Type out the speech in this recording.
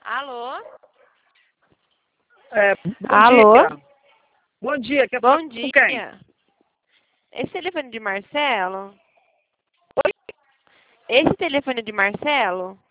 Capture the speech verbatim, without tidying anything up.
Alô? É, bom Alô? dia. Bom dia. Quer Bom falar com dia. quem? Esse telefone de Marcelo? Oi? Esse telefone de Marcelo?